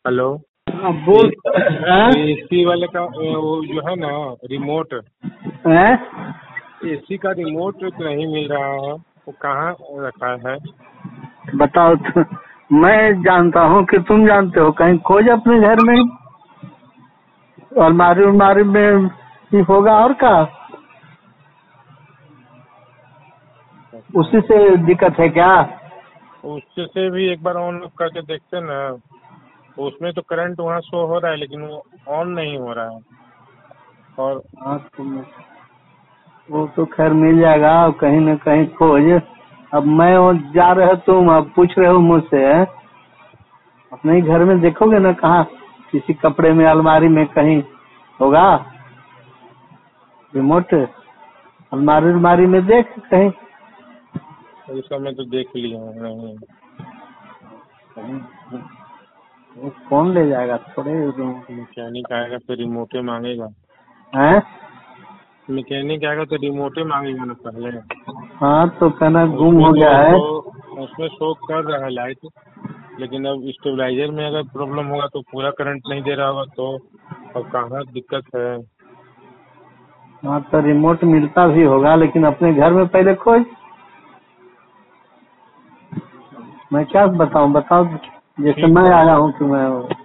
Hello. हाँ, बोल। AC वाले का वो जो है ना रिमोट, एसी का रिमोट नहीं मिल रहा है, वो कहाँ रखा है? बताओ तो, मैं जानता हूँ कि तुम जानते हो। कहीं खोज अपने घर में, अलमारी उलमारी में ही होगा और का। उसी से दिक्कत है क्या? उससे भी एक बार ऑन करके देखते ना, उसमें तो करंट वहाँ शो हो रहा है लेकिन वो ऑन नहीं हो रहा है। और हाँ, वो तो खैर मिल जाएगा कहीं न कहीं खोज। अब मैं वो जा रहे हो, तुम अब पूछ रहे हो मुझसे, अपने ही घर में देखोगे ना, कहाँ किसी कपड़े में, अलमारी में कहीं होगा रिमोट। अलमारी उलमारी में देख कहीं। उस समय तो देख लिया नहीं। कौन ले जाएगा? थोड़े मैकेनिक आएगा तो रिमोटे मांगेगा। हैं? मैकेनिक आएगा तो रिमोटे मांगेगा ना पहले। हाँ, तो कहना गुम हो गया है। उसमें शो कर रहा है लाइट, लेकिन अब स्टेबलाइजर में अगर प्रॉब्लम होगा तो पूरा करंट नहीं दे रहा होगा, तो अब कहाँ दिक्कत है। हाँ, तो रिमोट मिलता भी होगा, लेकिन अपने घर में पहले खोज। मैं क्या बताऊं, बताओ। जैसे मैं आया हूँ कि मैं